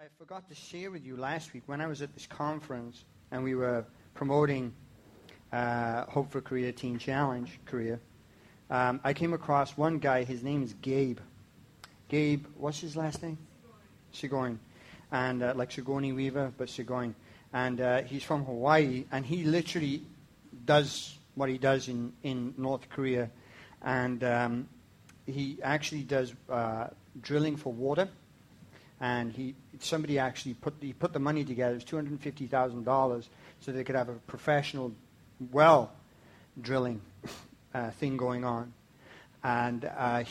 forgot to share with you last week when I was at this conference and we were promoting Hope for Korea Teen Challenge Korea. I came across one guy. His name is Gabe. Gabe, what's his last name? Sigourney. And like Sigourney Weaver, but Sigourney. And he's from Hawaii, and he literally does what he does in North Korea. And he actually does drilling for water. And somebody actually put the money together. It was $250,000 so they could have a professional well drilling thing going on. And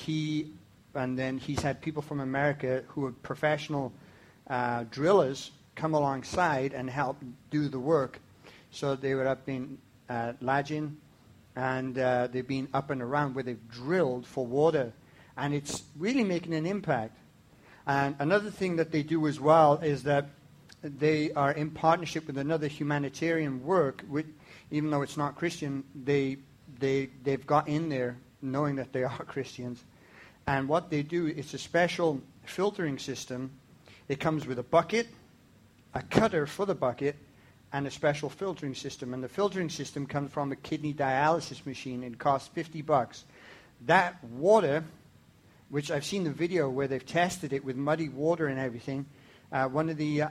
then he's had people from America who are professional drillers come alongside and help do the work. So they were up in Lajin, and they've been up and around where they've drilled for water. And it's really making an impact. And another thing that they do as well is that they are in partnership with another humanitarian work. Even though it's not Christian, they've got in there knowing that they are Christians. And what they do is a special filtering system. It comes with a bucket, a cutter for the bucket, and a special filtering system. And the filtering system comes from a kidney dialysis machine. It costs $50. That water, which I've seen the video where they've tested it with muddy water and everything. One of the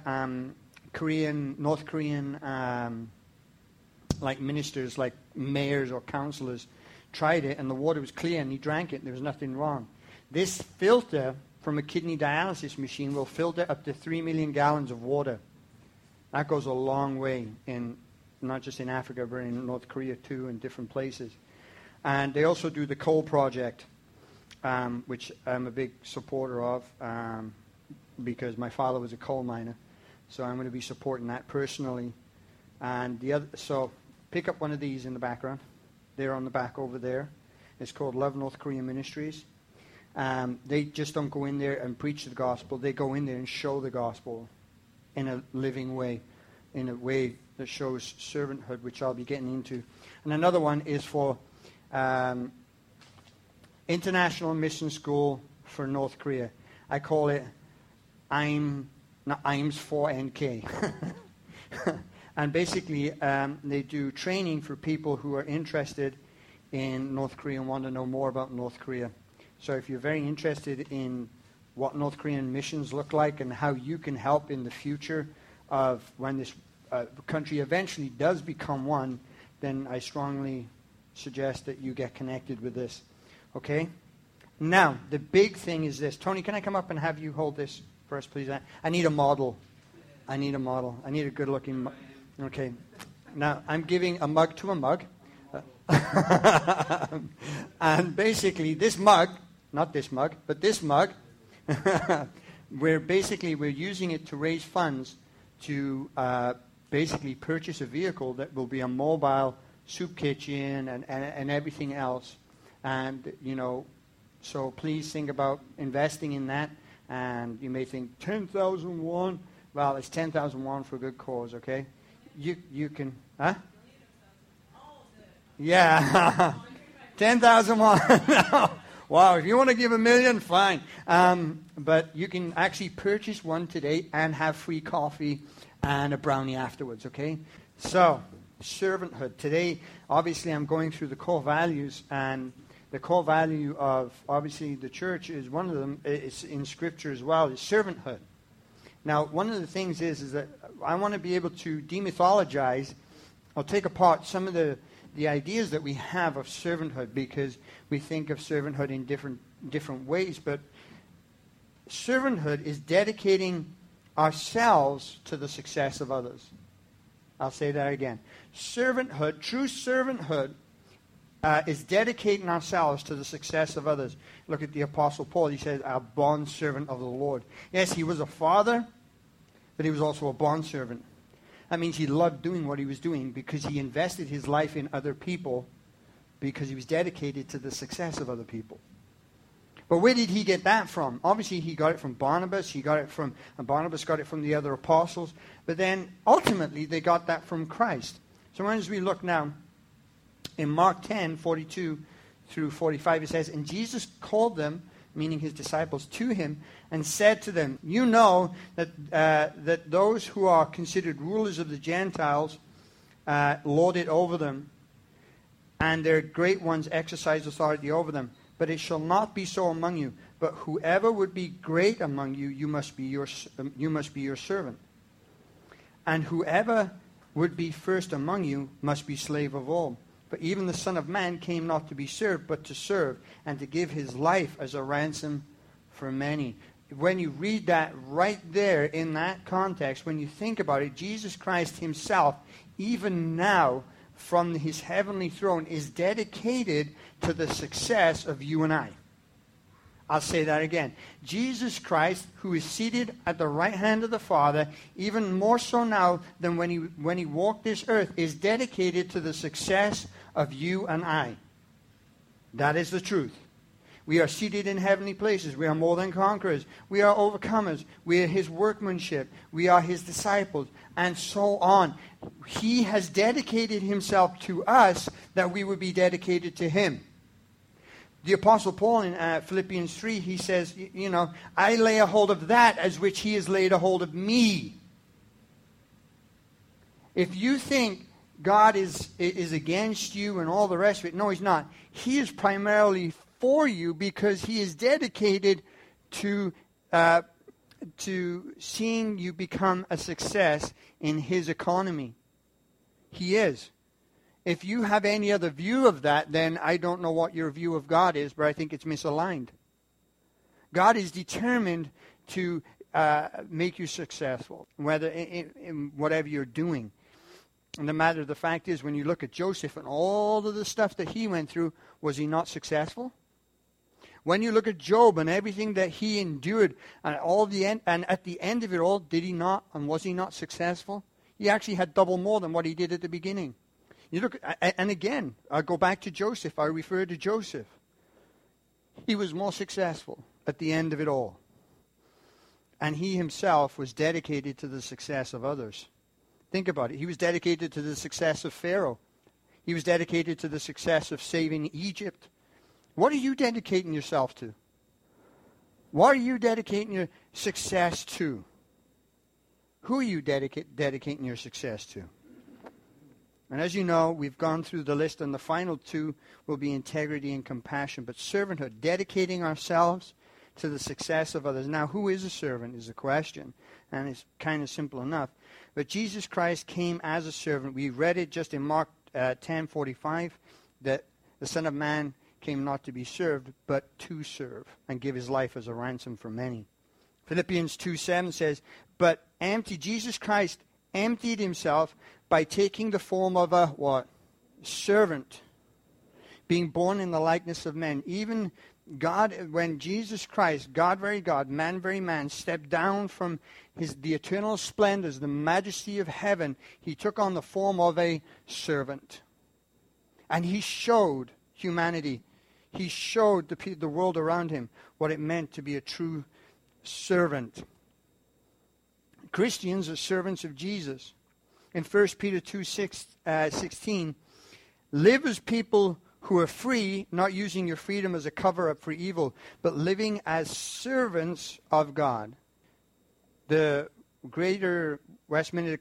North Korean like ministers, like mayors or councillors, tried it, and the water was clear, and he drank it, and there was nothing wrong. This filter from a kidney dialysis machine will filter up to 3 million gallons of water. That goes a long way, not just in Africa, but in North Korea too, in different places. And they also do the coal project, which I'm a big supporter of, because my father was a coal miner. So I'm going to be supporting that personally. And so pick up one of these in the background. They're on the back over there. It's called Love North Korean Ministries. They just don't go in there and preach the gospel. They go in there and show the gospel in a living way, in a way that shows servanthood, which I'll be getting into. And another one is for International Mission School for North Korea. I call it IMS 4NK. And basically, they do training for people who are interested in North Korea and want to know more about North Korea. So if you're very interested in what North Korean missions look like and how you can help in the future of when this country eventually does become one, then I strongly suggest that you get connected with this. Okay? Now, the big thing is this. Tony, can I come up and have you hold this for us, please? I need a model. I need a good-looking Okay. Now, I'm giving a mug to a mug. And basically, this mug, not this mug, but this mug, we're using it to raise funds to basically purchase a vehicle that will be a mobile soup kitchen and everything else. And, so please think about investing in that. And you may think, 10,000 won? Well, it's 10,000 won for a good cause, okay? You can, huh? Yeah. 10,000 won. Wow, if you want to give $1 million, fine. But you can actually purchase one today and have free coffee and a brownie afterwards, okay? So, servanthood. Today, obviously, I'm going through the core values, and the core value of, obviously, the church is one of them. It's in Scripture as well, is servanthood. Now, one of the things is that I want to be able to demythologize or take apart some of the ideas that we have of servanthood, because we think of servanthood in different ways. But servanthood is dedicating ourselves to the success of others. I'll say that again. Servanthood, true servanthood, is dedicating ourselves to the success of others. Look at the Apostle Paul. He says, "A bondservant of the Lord." Yes, he was a father, but he was also a bondservant. That means he loved doing what he was doing because he invested his life in other people, because he was dedicated to the success of other people. But where did he get that from? Obviously, he got it from Barnabas. Barnabas got it from the other apostles. But then, ultimately, they got that from Christ. So as we look now, in Mark 10, 42 through 45, it says, "And Jesus called them meaning his disciples, to him and said to them, you know that those who are considered rulers of the Gentiles lord it over them, and their great ones exercise authority over them. But it shall not be so among you. But whoever would be great among you, you must be your servant. And whoever would be first among you must be slave of all. For even the Son of Man came not to be served, but to serve, and to give his life as a ransom for many. When you read that right there in that context, when you think about it, Jesus Christ himself, even now, from his heavenly throne, is dedicated to the success of you and I. I'll say that again. Jesus Christ, who is seated at the right hand of the Father, even more so now than when he walked this earth, is dedicated to the success of you and I. That is the truth. We are seated in heavenly places. We are more than conquerors. We are overcomers. We are his workmanship. We are his disciples, and so on. He has dedicated himself to us that we would be dedicated to him. The Apostle Paul in Philippians 3, he says, I lay a hold of that as which he has laid a hold of me. If you think God is against you and all the rest of it, no, he's not. He is primarily for you because he is dedicated to seeing you become a success in his economy. He is. If you have any other view of that, then I don't know what your view of God is, but I think it's misaligned. God is determined to make you successful, whether in whatever you're doing. And the matter of the fact is, when you look at Joseph and all of the stuff that he went through, was he not successful? When you look at Job and everything that he endured, and at the end of it all, did he not, and was he not successful? He actually had double more than what he did at the beginning. You look, and again, I go back to Joseph. I refer to Joseph. He was more successful at the end of it all. And he himself was dedicated to the success of others. Think about it. He was dedicated to the success of Pharaoh. He was dedicated to the success of saving Egypt. What are you dedicating yourself to? What are you dedicating your success to? Who are you dedicating your success to? And as you know, we've gone through the list, and the final two will be integrity and compassion. But servanthood, dedicating ourselves to the success of others. Now, who is a servant is the question, and it's kind of simple enough. But Jesus Christ came as a servant. We read it just in Mark 10:45, that the Son of Man came not to be served, but to serve, and give his life as a ransom for many. Philippians 2:7 says, but Jesus Christ emptied himself by taking the form of a what? Servant, being born in the likeness of men. Even God, when Jesus Christ, God very God, man very man, stepped down from the eternal splendors, the majesty of heaven, he took on the form of a servant. And he showed humanity, he showed the world around him what it meant to be a true servant. Christians are servants of Jesus. In 1 Peter 2:16, live as people who are free, not using your freedom as a cover-up for evil, but living as servants of God. The Greater Westminster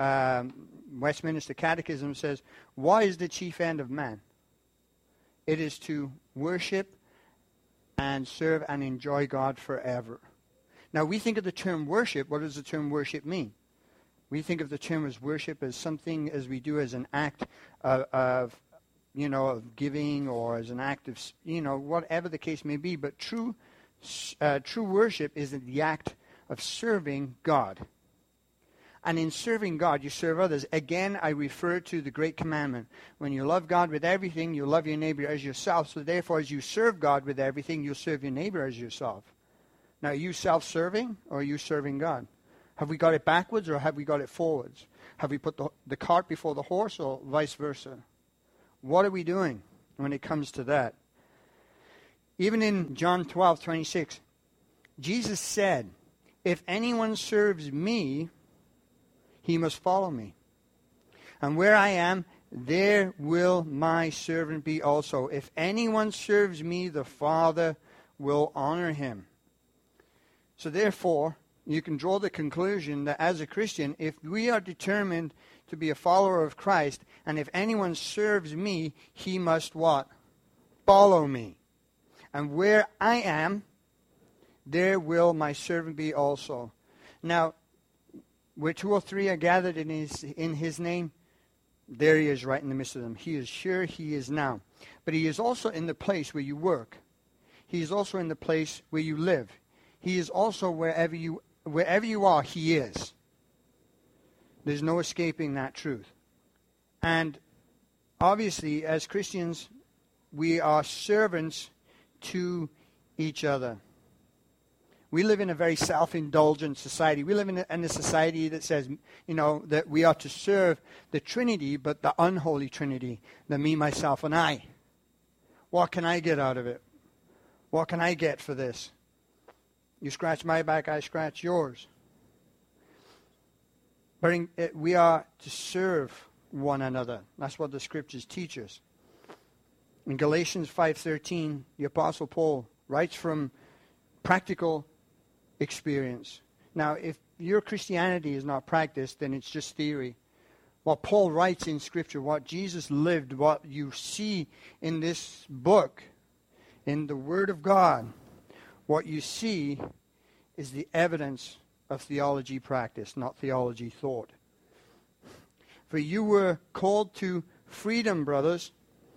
Catechism says, what is the chief end of man? It is to worship and serve and enjoy God forever. Now, we think of the term worship. What does the term worship mean? We think of the term as worship as something as we do as an act of giving, or as an act of, whatever the case may be. But true worship is the act of serving God. And in serving God, you serve others. Again, I refer to the great commandment. When you love God with everything, you love your neighbor as yourself. So therefore, as you serve God with everything, you'll serve your neighbor as yourself. Now, are you self-serving, or are you serving God? Have we got it backwards, or have we got it forwards? Have we put the cart before the horse, or vice versa? What are we doing when it comes to that? Even in John 12:26, Jesus said, if anyone serves me, he must follow me. And where I am, there will my servant be also. If anyone serves me, the Father will honor him. So therefore, you can draw the conclusion that as a Christian, if we are determined to be a follower of Christ, and if anyone serves me, he must what? Follow me. And where I am, there will my servant be also. Now, where 2 or 3 are gathered in his name, there he is right in the midst of them. He is sure he is now. But he is also in the place where you work. He is also in the place where you live. He is also wherever you are, he is. There's no escaping that truth. And obviously, as Christians, we are servants to each other. We live in a very self-indulgent society. We live in a society that says, that we are to serve the Trinity, but the unholy Trinity, the me, myself, and I. What can I get out of it? What can I get for this? You scratch my back, I scratch yours. But we are to serve one another. That's what the Scriptures teach us. In Galatians 5:13, the Apostle Paul writes from practical experience. Now, if your Christianity is not practiced, then it's just theory. What Paul writes in Scripture, what Jesus lived, what you see in this book, in the Word of God, what you see is the evidence of theology practice, not theology thought. For you were called to freedom, brothers.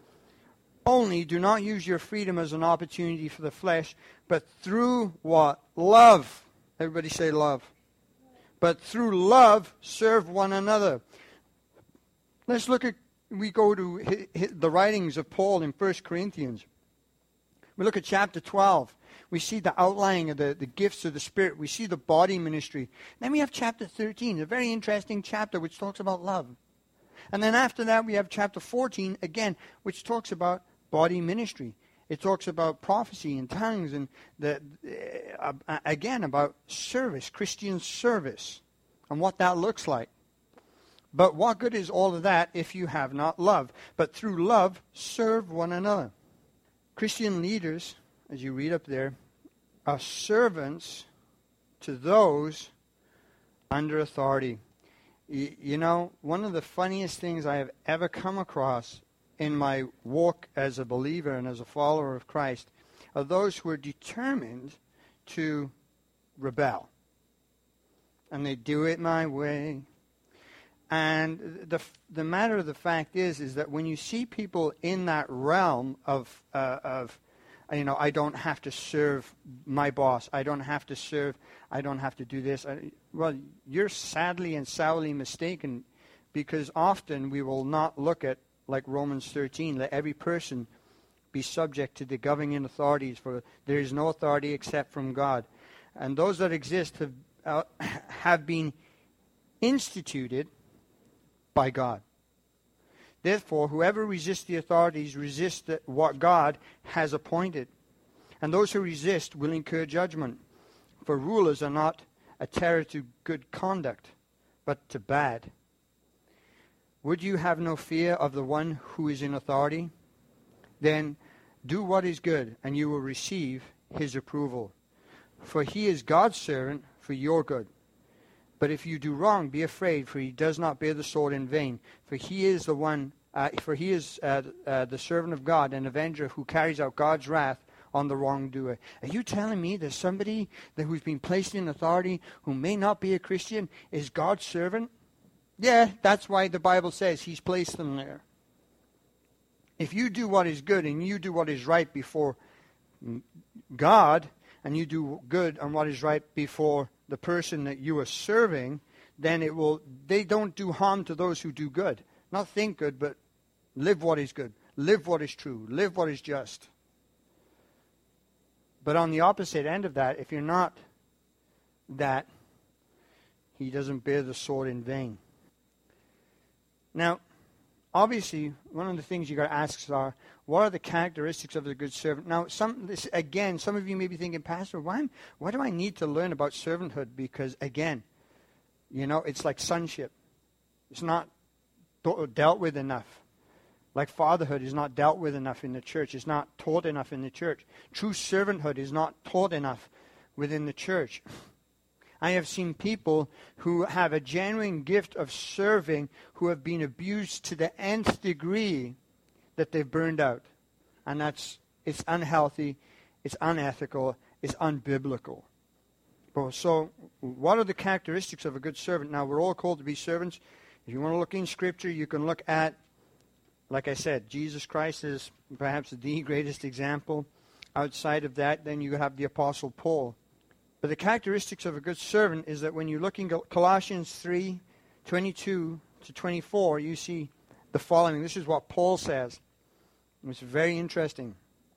Only do not use your freedom as an opportunity for the flesh, but through what? Love. Everybody say love. But through love, serve one another. Let's look at, we go to the writings of Paul in 1 Corinthians. We look at chapter 12. We see the outlining of the gifts of the Spirit. We see the body ministry. Then we have chapter 13, a very interesting chapter which talks about love. And then after that we have chapter 14, again, which talks about body ministry. It talks about prophecy and tongues and again about service, Christian service, and what that looks like. But what good is all of that if you have not love? But through love, serve one another. Christian leaders, as you read up there, are servants to those under authority. One of the funniest things I have ever come across in my walk as a believer and as a follower of Christ are those who are determined to rebel. And they do it my way. And the matter of the fact is that when you see people in that realm of I don't have to serve my boss, I don't have to serve, I don't have to do this. Well, you're sadly and sourly mistaken, because often we will not look at, like Romans 13, let every person be subject to the governing authorities, for there is no authority except from God. And those that exist have been instituted by God. Therefore, whoever resists the authorities resists what God has appointed. And those who resist will incur judgment. For rulers are not a terror to good conduct, but to bad. Would you have no fear of the one who is in authority? Then do what is good, and you will receive his approval. For he is God's servant for your good. But if you do wrong, be afraid, for he does not bear the sword in vain. For he is the one. The servant of God, an avenger who carries out God's wrath on the wrongdoer. Are you telling me that somebody who's been placed in authority, who may not be a Christian, is God's servant? Yeah, that's why the Bible says he's placed them there. If you do what is good and you do what is right before God, and you do good and what is right before the person that you are serving, then they don't do harm to those who do good. Not think good, but live what is good. Live what is true. Live what is just. But on the opposite end of that, if you're not that, he doesn't bear the sword in vain. Now, obviously, one of the things you got to ask are, what are the characteristics of the good servant? Now, some of you may be thinking, Pastor, why do I need to learn about servanthood? Because, again, it's like sonship. It's not dealt with enough. Like fatherhood is not dealt with enough in the church. It's not taught enough in the church. True servanthood is not taught enough within the church. I have seen people who have a genuine gift of serving who have been abused to the nth degree that they've burned out. And it's unhealthy, it's unethical, it's unbiblical. So what are the characteristics of a good servant? Now, we're all called to be servants. If you want to look in Scripture, you can look at, like I said, Jesus Christ is perhaps the greatest example. Outside of that, then you have the Apostle Paul. But the characteristics of a good servant is that when you look in Colossians 3:22-24, you see the following. This is what Paul says. It's very interesting.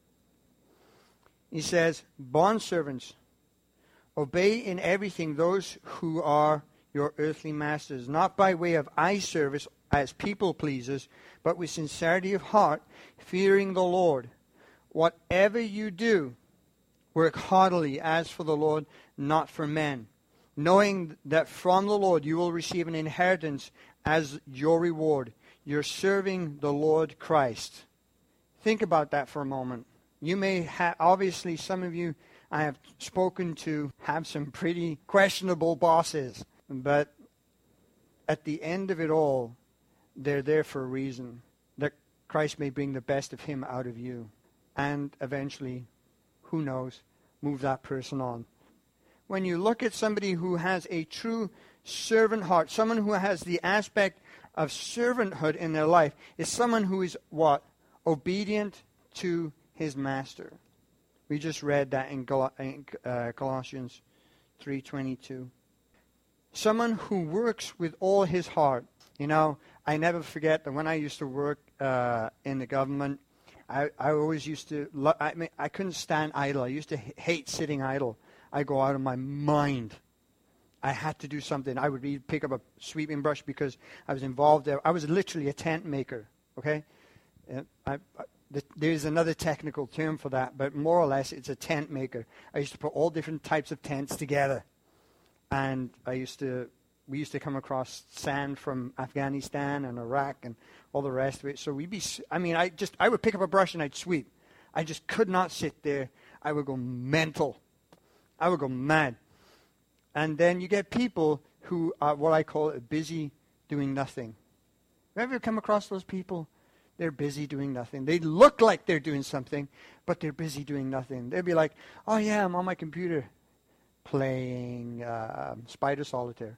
He says, bondservants, obey in everything those who are your earthly masters, not by way of eye service as people pleasers, but with sincerity of heart, fearing the Lord. Whatever you do, work heartily as for the Lord, not for men, knowing that from the Lord you will receive an inheritance as your reward. You're serving the Lord Christ. Think about that for a moment. You may have, obviously some of you I have spoken to have some pretty questionable bosses, but at the end of it all, they're there for a reason, that Christ may bring the best of him out of you, and eventually, who knows, move that person on. When you look at somebody who has a true servant heart, someone who has the aspect of servanthood in their life, is someone who is what? Obedient to his master. We just read that in Colossians 3:22. Someone who works with all his heart. You know, I never forget that when I used to work in the government, I always used to, I couldn't stand idle. I used to hate sitting idle. I go out of my mind. I had to do something. I would pick up a sweeping brush because I was involved there. I was literally a tent maker, okay? There's another technical term for that, but more or less it's a tent maker. I used to put all different types of tents together. And we used to come across sand from Afghanistan and Iraq and all the rest of it. So I would pick up a brush and I'd sweep. I just could not sit there. I would go mental. I would go mad. And then you get people who are what I call busy doing nothing. Have you ever come across those people? They're busy doing nothing. They look like they're doing something, but they're busy doing nothing. They'll be like, oh yeah, I'm on my computer playing Spider Solitaire.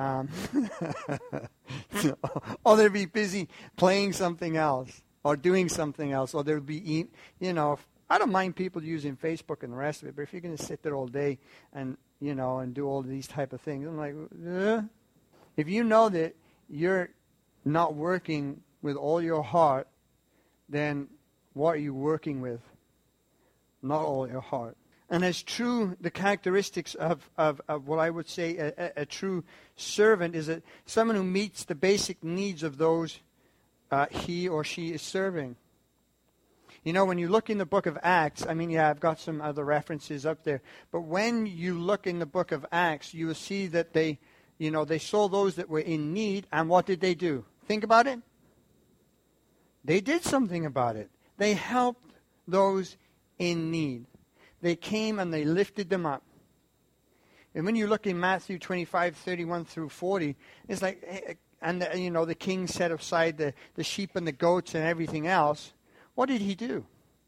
Or they'll be busy playing something else or doing something else. Or they'll be, I don't mind people using Facebook and the rest of it, but if you're going to sit there all day and, and do all these type of things, I'm like, if you know that you're not working with all your heart, then what are you working with? Not all your heart. And as true, the characteristics of what I would say a true servant is that someone who meets the basic needs of those he or she is serving. You know, when you look in the book of Acts, I've got some other references up there, but when you look in the book of Acts, you will see that they saw those that were in need, and what did they do? Think about it. They did something about it. They helped those in need. They came and they lifted them up. And when you look in Matthew 25:31-40, it's like, the king set aside the sheep and the goats and everything else. What did he do?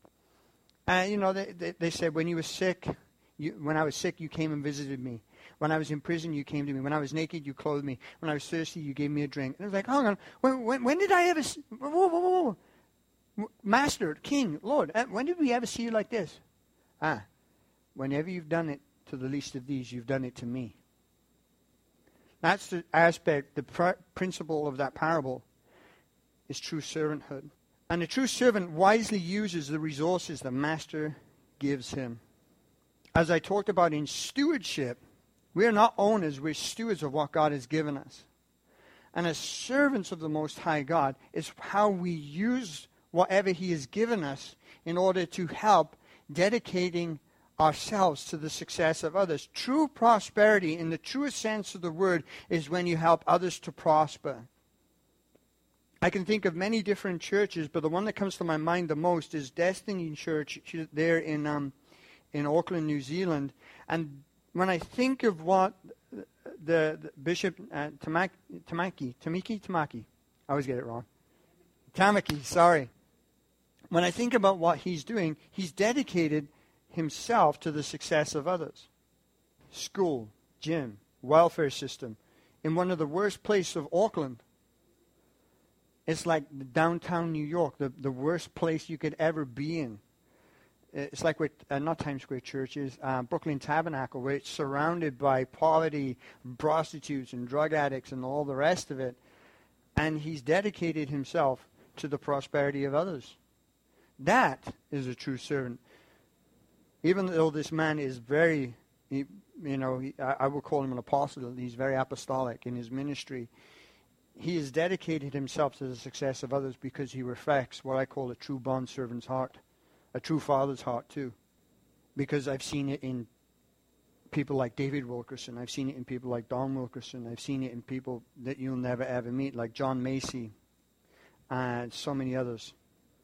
They said, when you were sick, when I was sick, you came and visited me. When I was in prison, you came to me. When I was naked, you clothed me. When I was thirsty, you gave me a drink. And it was like, hang on, when did I ever, whoa. Master, King, Lord, when did we ever see you like this? Whenever you've done it to the least of these, you've done it to me. That's the aspect, the principle of that parable is true servanthood. And a true servant wisely uses the resources the master gives him. As I talked about in stewardship, we are not owners, we're stewards of what God has given us. And as servants of the Most High God, is how we use whatever He has given us in order to help dedicating ourselves to the success of others. True prosperity, in the truest sense of the word, is when you help others to prosper. I can think of many different churches, but the one that comes to my mind the most is Destiny Church there in Auckland, New Zealand. And when I think of what the Bishop Tamaki, I always get it wrong. Tamaki, sorry. When I think about what he's doing, he's dedicated himself to the success of others. School, gym, welfare system, in one of the worst places of Auckland. It's like downtown New York, the worst place you could ever be in. It's like with, not Times Square churches, Brooklyn Tabernacle, where it's surrounded by poverty, prostitutes, and drug addicts, and all the rest of it. And he's dedicated himself to the prosperity of others. That is a true servant. Even though this man is very, I would call him an apostle. He's very apostolic in his ministry. He has dedicated himself to the success of others because he reflects what I call a true bondservant's heart, a true father's heart too. Because I've seen it in people like David Wilkerson. I've seen it in people like Don Wilkerson. I've seen it in people that you'll never ever meet, like John Macy and so many others.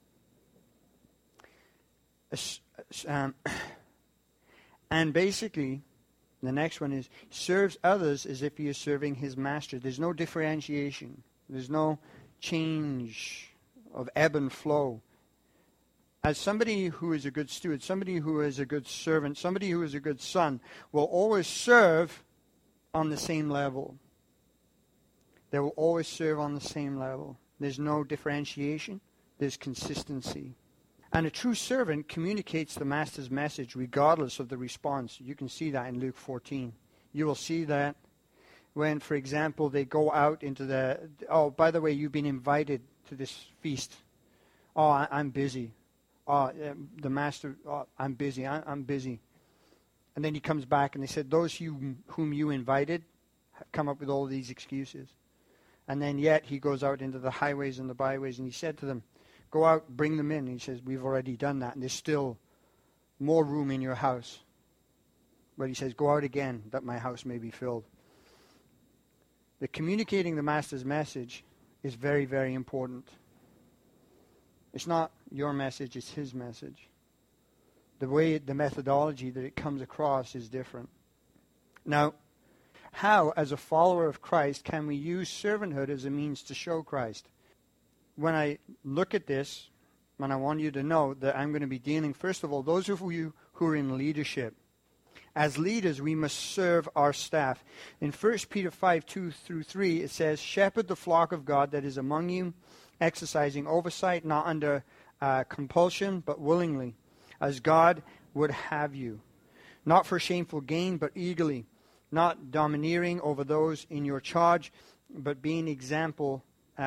And basically, the next one is, serves others as if he is serving his master. There's no differentiation. There's no change of ebb and flow. As somebody who is a good steward, somebody who is a good servant, somebody who is a good son, will always serve on the same level. They will always serve on the same level. There's no differentiation. There's consistency. And a true servant communicates the master's message regardless of the response. You can see that in Luke 14. You will see that when, for example, they go out into the, oh, by the way, you've been invited to this feast. Oh, I'm busy. Oh, the master, oh, I'm busy. I'm busy. And then he comes back and they said, those whom you invited have come up with all these excuses. And then yet he goes out into the highways and the byways and he said to them, go out, bring them in. And he says, we've already done that, and there's still more room in your house. But he says, go out again, that my house may be filled. The communicating the master's message is very, very important. It's not your message, it's his message. The way, the methodology that it comes across is different. Now, how, as a follower of Christ, can we use servanthood as a means to show Christ? When I look at this, and I want you to know that I'm going to be dealing, first of all, those of you who are in leadership. As leaders, we must serve our staff. In 1 Peter 5:2-3, it says, shepherd the flock of God that is among you, exercising oversight, not under compulsion, but willingly, as God would have you. Not for shameful gain, but eagerly. Not domineering over those in your charge, but being examples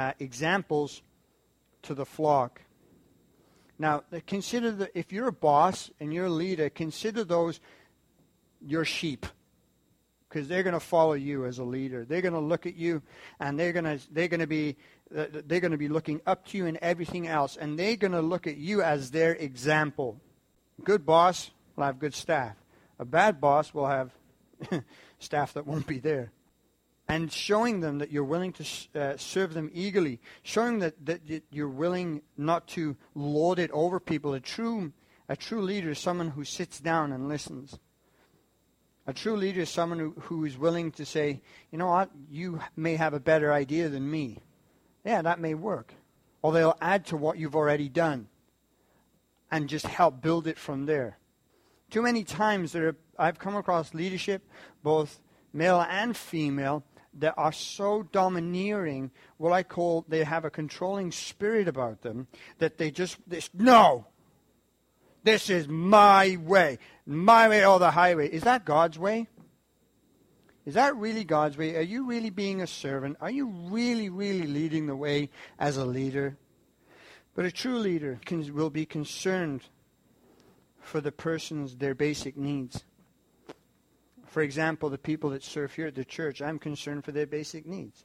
to the flock. Now, consider that if you're a boss and you're a leader, consider those your sheep, because they're going to follow you as a leader. They're going to look at you, and they're going to be looking up to you in everything else, and they're going to look at you as their example. A good boss will have good staff. A bad boss will have staff that won't be there. And showing them that you're willing to serve them eagerly. Showing that you're willing not to lord it over people. A true leader is someone who sits down and listens. A true leader is someone who is willing to say, you know what, you may have a better idea than me. Yeah, that may work. Or they'll add to what you've already done and just help build it from there. Too many times I've come across leadership, both male and female, that are so domineering, what I call, they have a controlling spirit about them, that no, this is my way or the highway. Is that God's way? Is that really God's way? Are you really being a servant? Are you really, really leading the way as a leader? But a true leader will be concerned for the person's, their basic needs. For example, the people that serve here at the church, I'm concerned for their basic needs.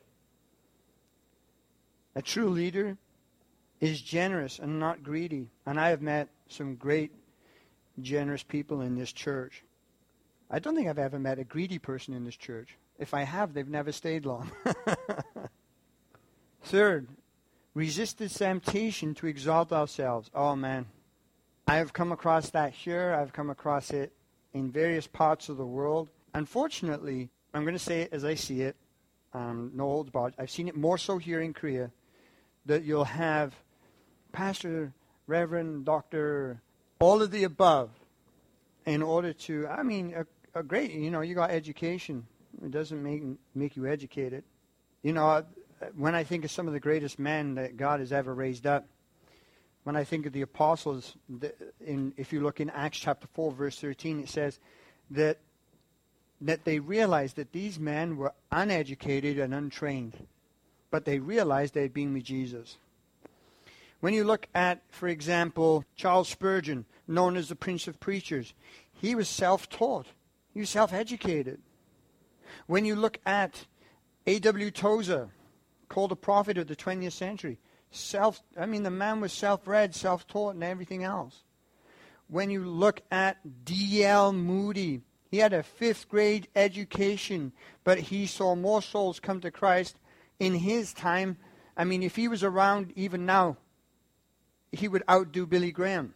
A true leader is generous and not greedy. And I have met some great, generous people in this church. I don't think I've ever met a greedy person in this church. If I have, they've never stayed long. Third, Resist the temptation to exalt ourselves. Oh, man. I have come across that here. I've come across it in various parts of the world. Unfortunately, I'm going to say it as I see it. No holds barred. I've seen it more so here in Korea, that you'll have pastor, reverend, doctor, all of the above, in order to, I mean, a great, you got education. It doesn't make you educated. When I think of some of the greatest men that God has ever raised up, when I think of the apostles, if you look in Acts chapter 4, verse 13, it says that they realized that these men were uneducated and untrained, but they realized they had been with Jesus. When you look at, for example, Charles Spurgeon, known as the Prince of Preachers, he was self-taught. He was self-educated. When you look at A.W. Tozer, called a prophet of the 20th century, the man was self-read, self-taught, and everything else. When you look at D.L. Moody, he had a 5th grade education, but he saw more souls come to Christ in his time. I mean, if he was around even now, he would outdo Billy Graham.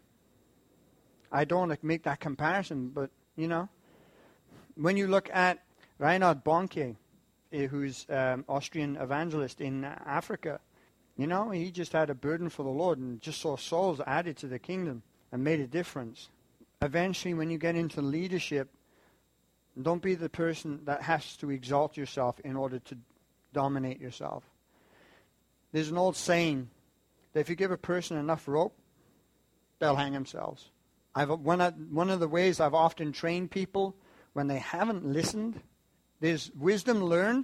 I don't want to make that comparison, but, When you look at Reinhard Bonnke, who's Austrian evangelist in Africa, he just had a burden for the Lord and just saw souls added to the kingdom and made a difference. Eventually, when you get into leadership, don't be the person that has to exalt yourself in order to dominate yourself. There's an old saying that if you give a person enough rope, they'll hang themselves. One of the ways I've often trained people when they haven't listened, there's wisdom learned,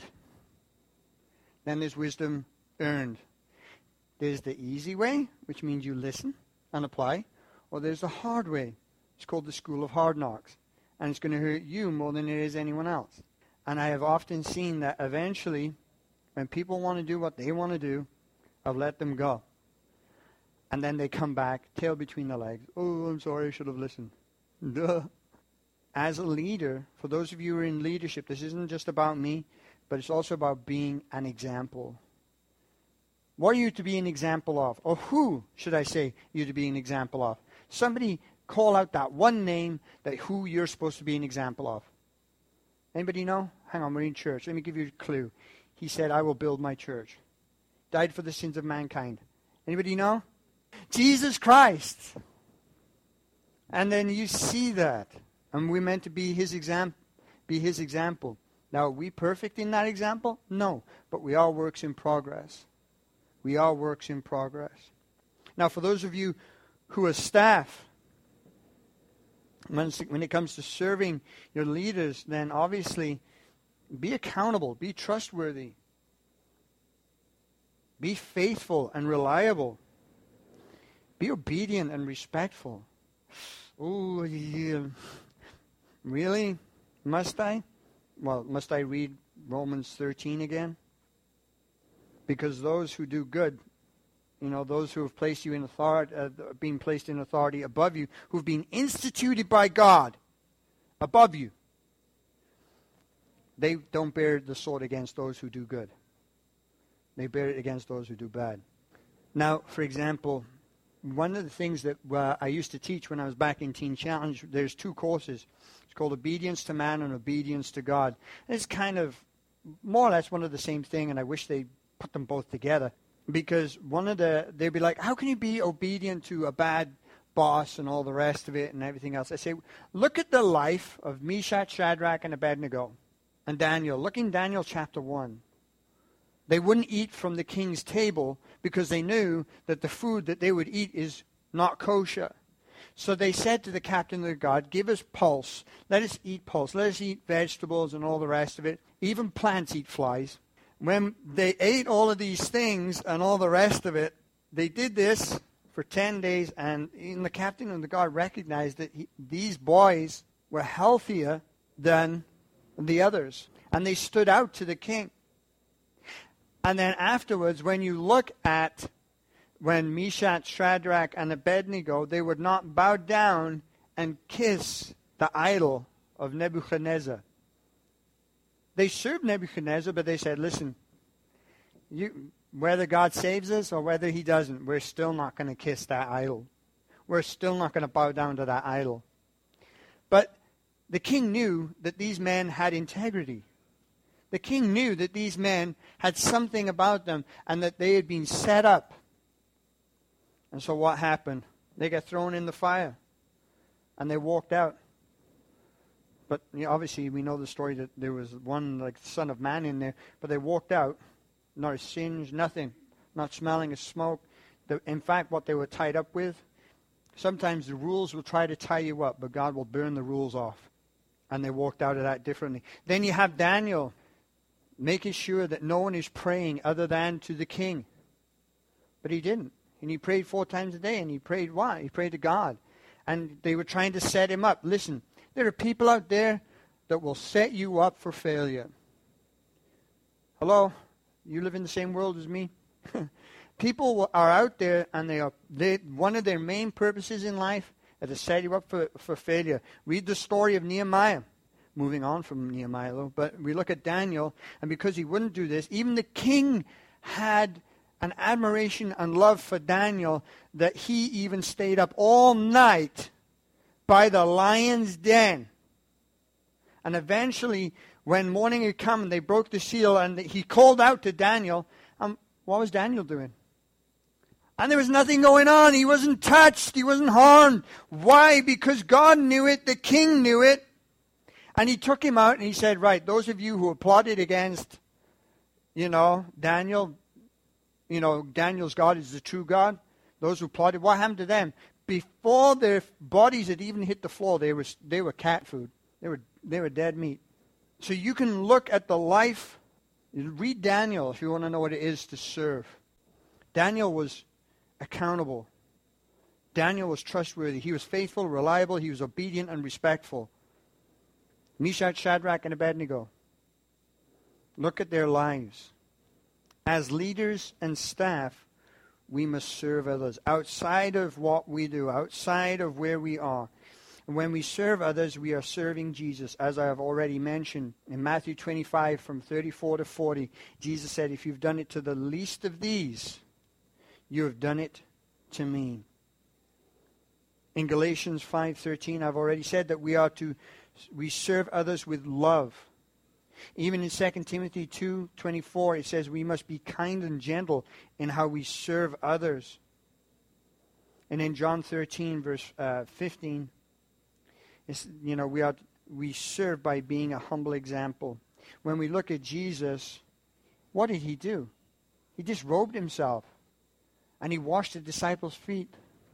then there's wisdom earned. There's the easy way, which means you listen and apply, or there's the hard way. It's called the school of hard knocks, and it's going to hurt you more than it is anyone else. And I have often seen that eventually, when people want to do what they want to do, I've let them go. And then they come back, tail between the legs. Oh, I'm sorry, I should have listened. Duh. As a leader, for those of you who are in leadership, this isn't just about me, but it's also about being an example. What are you to be an example of? Or who, should I say, you to be an example of? Somebody call out that one name that who you're supposed to be an example of. Anybody know? Hang on, we're in church. Let me give you a clue. He said, I will build my church. Died for the sins of mankind. Anybody know? Jesus Christ. And then you see that. And we're meant to be his example. Now, are we perfect in that example? No. But we are works in progress. We are works in progress. Now, for those of you who are staff, when it comes to serving your leaders, then obviously be accountable, be trustworthy, be faithful and reliable, be obedient and respectful. Oh, yeah. Really? Must I? Well, must I read Romans 13 again? Because those who do good, those who have placed you in authority, being placed in authority above you, who've been instituted by God above you, they don't bear the sword against those who do good. They bear it against those who do bad. Now, for example, one of the things that I used to teach when I was back in Teen Challenge, there's 2 courses. It's called Obedience to Man and Obedience to God. And it's kind of more or less one of the same thing, and I wish they put them both together. Because they'd be like, how can you be obedient to a bad boss and all the rest of it and everything else? I say, look at the life of Meshach, Shadrach, and Abednego and Daniel. Look in Daniel chapter 1. They wouldn't eat from the king's table because they knew that the food that they would eat is not kosher. So they said to the captain of the guard, give us pulse. Let us eat pulse. Let us eat vegetables and all the rest of it. Even plants eat flies. When they ate all of these things and all the rest of it, they did this for 10 days, and the captain of the guard recognized that these boys were healthier than the others. And they stood out to the king. And then afterwards, when you look at when Meshach, Shadrach, and Abednego, they would not bow down and kiss the idol of Nebuchadnezzar. They served Nebuchadnezzar, but they said, listen, Whether God saves us or whether he doesn't, we're still not going to kiss that idol. We're still not going to bow down to that idol. But the king knew that these men had integrity. The king knew that these men had something about them and that they had been set up. And so what happened? They got thrown in the fire and they walked out. But obviously we know the story that there was one like the Son of Man in there, but they walked out, not a singe, nothing, not smelling of smoke. In fact, what they were tied up with, sometimes the rules will try to tie you up, but God will burn the rules off. And they walked out of that differently. Then you have Daniel making sure that no one is praying other than to the king. But he didn't. And he prayed 4 times a day. And he prayed what? He prayed to God. And they were trying to set him up. Listen, there are people out there that will set you up for failure. Hello? You live in the same world as me? People are out there and one of their main purposes in life is to set you up for failure. Read the story of Nehemiah. Moving on from Nehemiah, though, but we look at Daniel, and because he wouldn't do this, even the king had an admiration and love for Daniel that he even stayed up all night by the lion's den. And eventually, when morning had come, they broke the seal, and he called out to Daniel. What was Daniel doing? And there was nothing going on. He wasn't touched. He wasn't harmed. Why? Because God knew it. The king knew it. And he took him out and he said, right, those of you who have plotted against, Daniel, Daniel's God is the true God. Those who plotted, what happened to them? Before their bodies had even hit the floor, they were cat food. They were dead meat. So you can look at the life, read Daniel if you want to know what it is to serve. Daniel was accountable. Daniel was trustworthy. He was faithful, reliable. He was obedient and respectful. Meshach, Shadrach, and Abednego. Look at their lives. As leaders and staff, we must serve others outside of what we do, outside of where we are. And when we serve others, we are serving Jesus. As I have already mentioned, in Matthew 25, from 34 to 40, Jesus said, if you've done it to the least of these, you have done it to me. In Galatians 5:13, I've already said that we serve others with love. Even in 2 Timothy 2:24, it says we must be kind and gentle in how we serve others. And in John 13, verse 15, we serve by being a humble example. When we look at Jesus, what did he do? He disrobed himself and he washed the disciples' feet.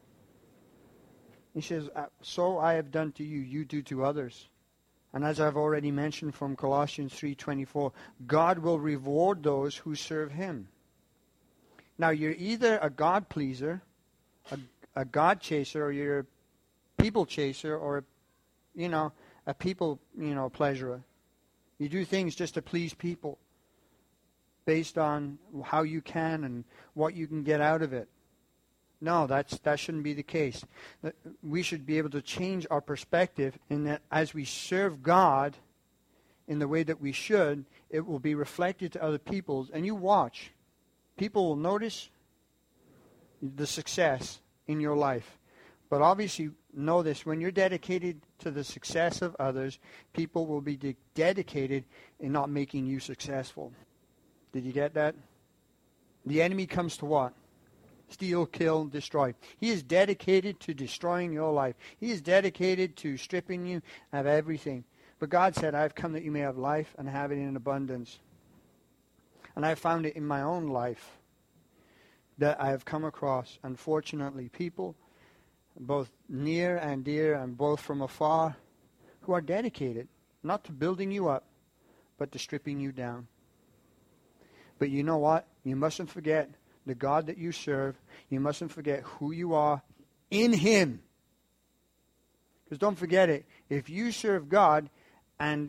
He says, so I have done to you, you do to others. And as I've already mentioned from Colossians 3:24, God will reward those who serve him. Now, you're either a God pleaser, a God chaser, or you're a people chaser, or, a people, pleasurer. You do things just to please people based on how you can and what you can get out of it. No, that shouldn't be the case. We should be able to change our perspective in that as we serve God in the way that we should, it will be reflected to other people. And you watch. People will notice the success in your life. But obviously, know this, when you're dedicated to the success of others, people will be dedicated in not making you successful. Did you get that? The enemy comes to what? Steal, kill, destroy. He is dedicated to destroying your life. He is dedicated to stripping you of everything. But God said, I've come that you may have life and have it in abundance. And I found it in my own life that I have come across, unfortunately, people, both near and dear and both from afar, who are dedicated, not to building you up, but to stripping you down. But you know what? You mustn't forget the God that you serve. You mustn't forget who you are in him. Because don't forget it, if you serve God and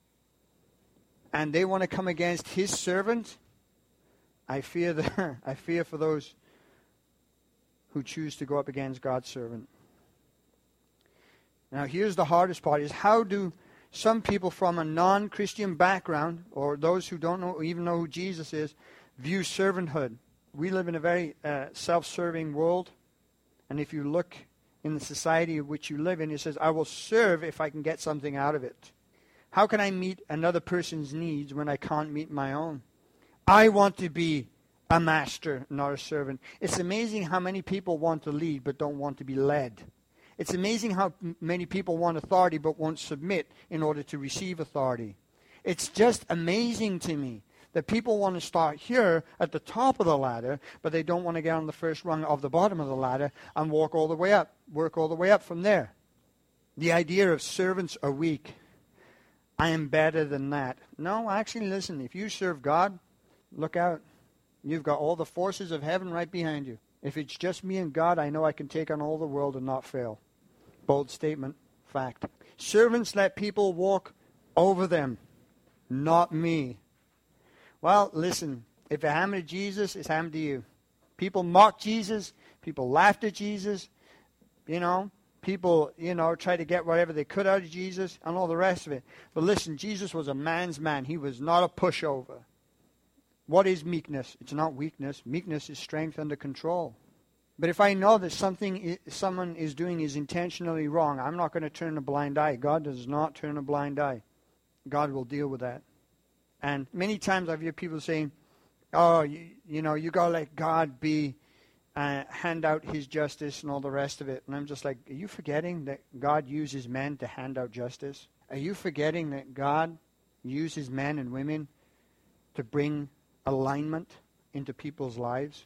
they want to come against his servant, I fear for those who choose to go up against God's servant. Now here's the hardest part, is how do some people from a non-Christian background, or those who don't even know who Jesus is, view servanthood. We live in a very self-serving world. And if you look in the society of which you live in, it says, I will serve if I can get something out of it. How can I meet another person's needs when I can't meet my own? I want to be a master, not a servant. It's amazing how many people want to lead but don't want to be led. It's amazing how many people want authority but won't submit in order to receive authority. It's just amazing to me that people want to start here at the top of the ladder, but they don't want to get on the first rung of the bottom of the ladder and work all the way up from there. The idea of servants are weak. I am better than that. No, actually, listen, if you serve God, look out. You've got all the forces of heaven right behind you. If it's just me and God, I know I can take on all the world and not fail. Bold statement, fact. Servants let people walk over them, not me. Well, listen, if it happened to Jesus, it's happened to you. People mocked Jesus. People laughed at Jesus. People, try to get whatever they could out of Jesus and all the rest of it. But listen, Jesus was a man's man. He was not a pushover. What is meekness? It's not weakness. Meekness is strength under control. But if I know that someone is doing is intentionally wrong, I'm not going to turn a blind eye. God does not turn a blind eye. God will deal with that. And many times I've heard people saying, oh, you got to let God hand out his justice and all the rest of it. And I'm just like, are you forgetting that God uses men to hand out justice? Are you forgetting that God uses men and women to bring alignment into people's lives?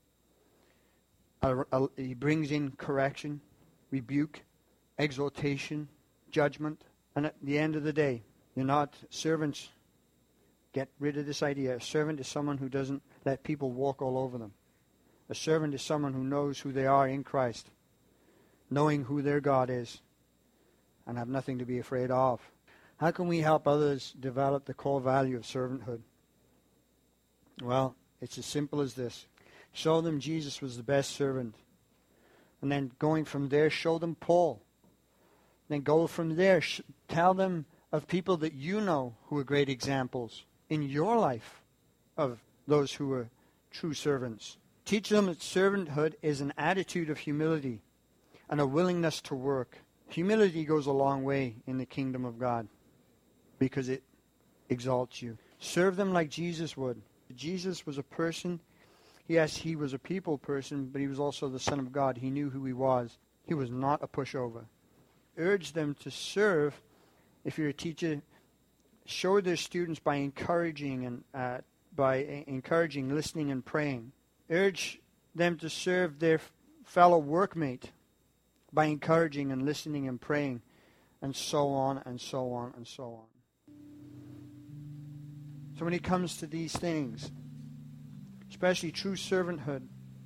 He brings in correction, rebuke, exhortation, judgment. And at the end of the day, you're not servants. Get rid of this idea. A servant is someone who doesn't let people walk all over them. A servant is someone who knows who they are in Christ, knowing who their God is, and have nothing to be afraid of. How can we help others develop the core value of servanthood? Well, it's as simple as this. Show them Jesus was the best servant. And then going from there, show them Paul. Then go from there, tell them of people that you know who are great examples in your life of those who are true servants. Teach them that servanthood is an attitude of humility and a willingness to work. Humility goes a long way in the kingdom of God because it exalts you. Serve them like Jesus would. Jesus was a person. Yes, he was a people person, but he was also the Son of God. He knew who he was. He was not a pushover. Urge them to serve. If you're a teacher, show their students by encouraging, listening, and praying. Urge them to serve their fellow workmate by encouraging and listening and praying, and so on and so on and so on. So when it comes to these things, especially true servanthood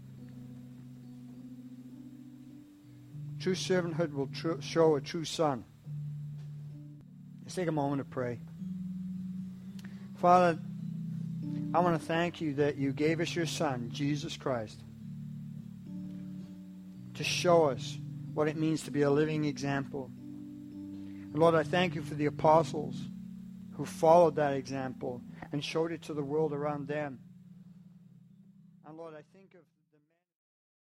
will show a true son. Let's take a moment to pray. Father, I want to thank you that you gave us your Son, Jesus Christ, to show us what it means to be a living example. And Lord, I thank you for the apostles who followed that example and showed it to the world around them. And Lord, I think of